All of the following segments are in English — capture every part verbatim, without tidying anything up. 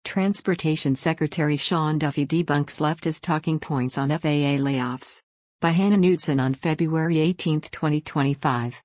Transportation Secretary Sean Duffy debunks leftist talking points on F A A layoffs. By Hannah Knudsen on February eighteenth, twenty twenty-five.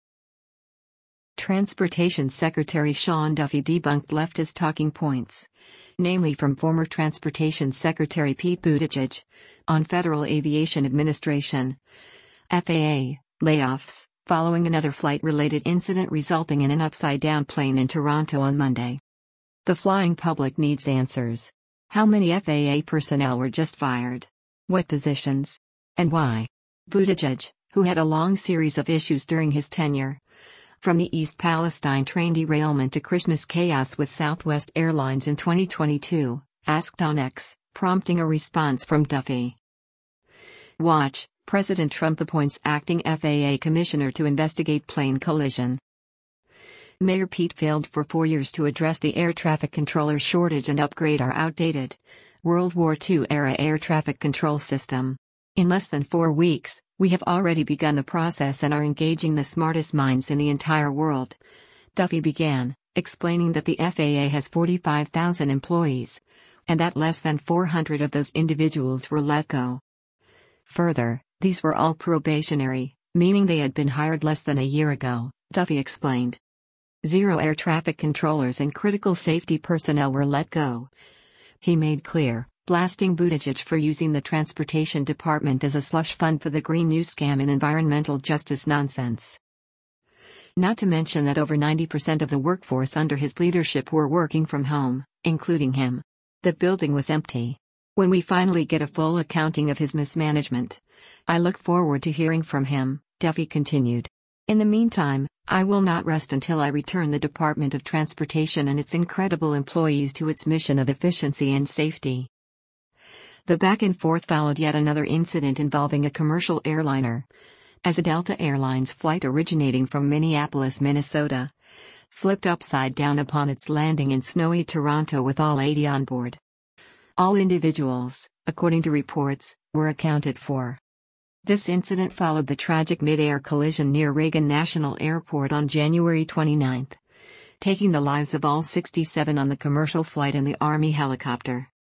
Transportation Secretary Sean Duffy debunked leftist talking points, namely from former Transportation Secretary Pete Buttigieg, on Federal Aviation Administration F A A layoffs, following another flight-related incident resulting in an upside-down plane in Toronto on Monday. The flying public needs answers. How many F A A personnel were just fired? What positions? And why? Buttigieg, who had a long series of issues during his tenure, from the East Palestine train derailment to Christmas chaos with Southwest Airlines in twenty twenty-two, asked on X, prompting a response from Duffy. Watch, President Trump appoints acting F A A commissioner to investigate plane collision. Mayor Pete failed for four years to address the air traffic controller shortage and upgrade our outdated World War Two-era air traffic control system. In less than four weeks, we have already begun the process and are engaging the smartest minds in the entire world. Duffy began, explaining that the F A A has forty-five thousand employees, and that less than four hundred of those individuals were let go. Further, these were all probationary, meaning they had been hired less than a year ago, Duffy explained. Zero air traffic controllers and critical safety personnel were let go, he made clear, blasting Buttigieg for using the Transportation Department as a slush fund for the Green New Scam and environmental justice nonsense. Not to mention that over ninety percent of the workforce under his leadership were working from home, including him. The building was empty. When we finally get a full accounting of his mismanagement, I look forward to hearing from him, Duffy continued. In the meantime, I will not rest until I return the Department of Transportation and its incredible employees to its mission of efficiency and safety. The back and forth followed yet another incident involving a commercial airliner, as a Delta Airlines flight originating from Minneapolis, Minnesota, flipped upside down upon its landing in snowy Toronto with all eighty on board. All individuals, according to reports, were accounted for. This incident followed the tragic mid-air collision near Reagan National Airport on January twenty-ninth, taking the lives of all sixty-seven on the commercial flight and the Army helicopter.